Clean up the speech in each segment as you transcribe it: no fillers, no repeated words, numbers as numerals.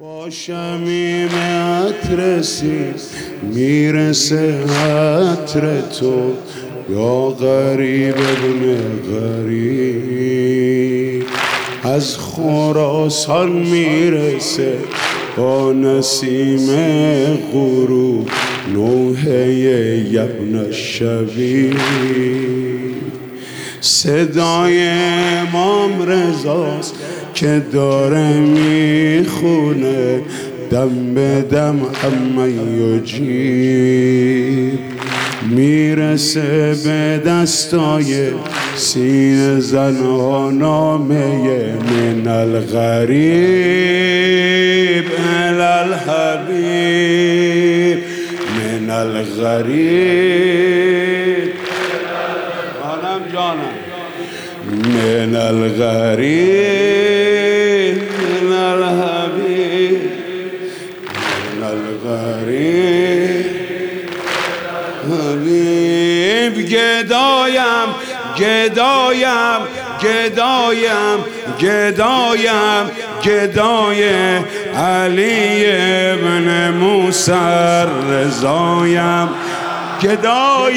با شمیم عطر میرسه عطر تو، یا غریب ابن غریب. از خراسان میرسه با نسیم غروب، نوحه ابن الشبیب. صدای امام رضاست که داره میخونه، دم به دم اما یجیب. میرسه به دستای سینه زنها نامه من الغریب الالحبیب، من الغریب جانم، من الغریب من الحبیب، من الغریب حبیب. گدایم گدایم گدایم گدایم گدای علی ابن موسی رضایم، گدای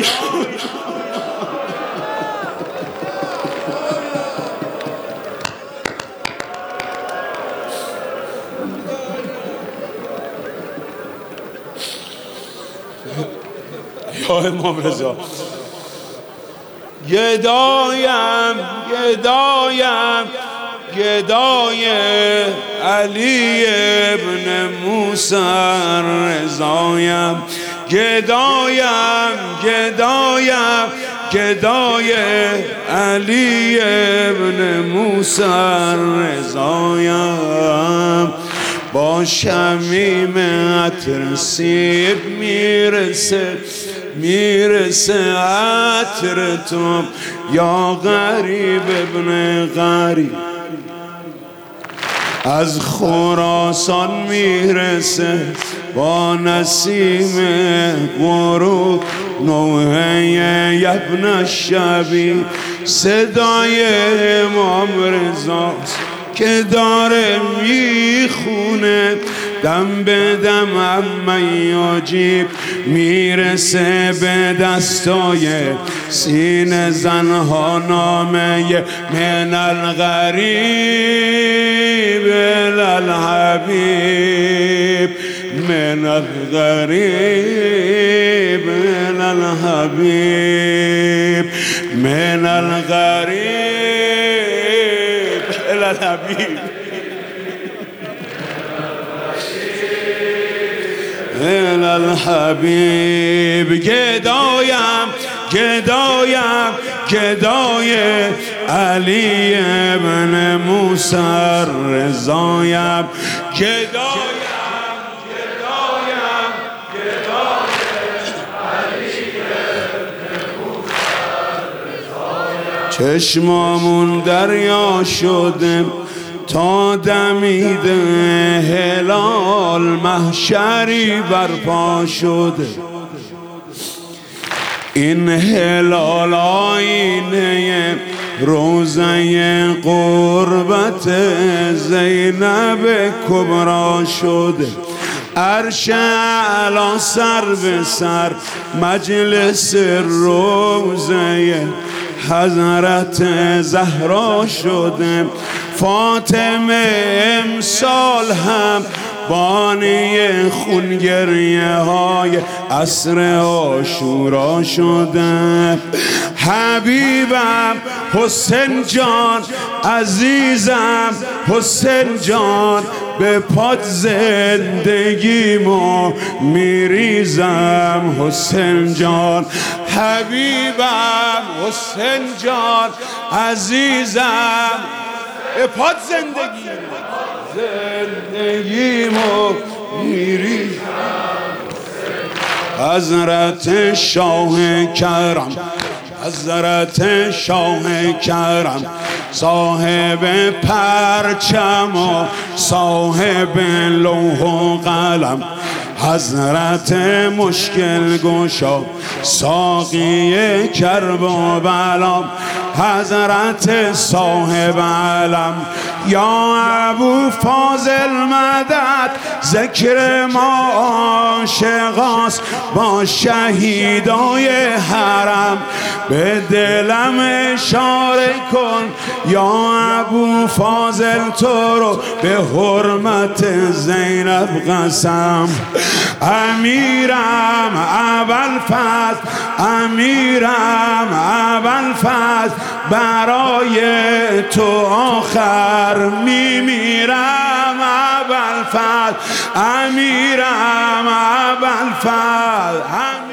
یا امام رضا. گدایم گدایم گدای علی ابن موسی رضایم، گدایم گدایم گدای علی ابن موسی رضایم. با شمیم عطر سیب میرسه عطر تو، یا غریب ابن غریب. از خراسان میرسه با نسیم غروب، نوحه ابن الشبیب. صدای امام رضاست که داره میخونه، دم به دم اما یجیب. میرسه به دستای سینه زنها نامه من الغریب الالحبیب، من الغریب من الحبیب، من الغریب الالحبیب، الالحبیب. گدایم گدایم گدای علی ابن موسی رضایم، گدایم گدایم گدای علی ابن موسی رضایم. چشمامون دریا شده تا دمیده هلال، محشری برپا شده. این هلال آینه روزه قربت زینب کبرا شده. عرش اعلی سر به سر مجلس روزه حضرت زهرا شده. فاطمه امسال هم بانی خونگریه های عصر عاشورا شده. حبیبم حسین جان عزیزم، حسین جان به پات زندگیمو میریزم. حسین جان حبیبم، حسین جان عزیزم، به پات زندگیمو میریزم. حضرت شاه کرم، حضرت شاه کرم، صاحب پرچم و صاحب لوح و قلم. حضرت مشکل گشا ساقی کرب و بلا، حضرت صاحب علم یا ابو فاضل مدد. ذکر ما عاشقاست با شهیدای حرم، به دلم اشاره کن یا ابو فاضل تو رو به حرمت زینب قسم. امیرم ابوالفضل، امیرم ابوالفضل، برای تو آخر میمیرم ابوالفضل، امیرم ابوالفضل.